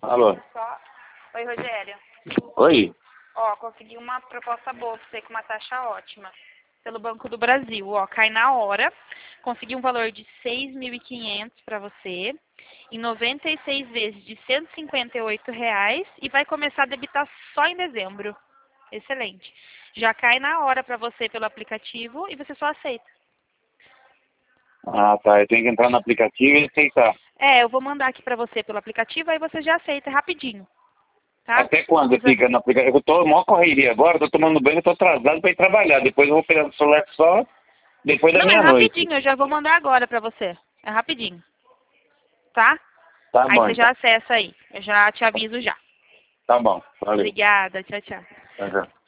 Alô? Só... Oi, Rogério. Oi? Ó, consegui uma proposta boa pra você com uma taxa ótima. Pelo Banco do Brasil, ó, cai na hora. Consegui um valor de 6.500 para você, em 96 vezes de R$ 158 e vai começar a debitar só em dezembro. Excelente. Já cai na hora para você pelo aplicativo e você só aceita. Ah, tá. Eu tenho que entrar no aplicativo e aceitar. É, eu vou mandar aqui para você pelo aplicativo, aí você já aceita rapidinho. Tá? Até quando fica no aplicativo? Eu tô em maior correria agora, tô tomando banho, eu tô atrasado pra ir trabalhar. Depois eu vou pegar o celular só depois da Não, é meia-noite. rapidinho, eu já vou mandar agora pra você. É rapidinho. Tá? Tá Aí bom, você então. já acessa aí. Eu já te aviso já. Tá bom. Valeu. Obrigada, tchau, tchau. Tchau, tchau.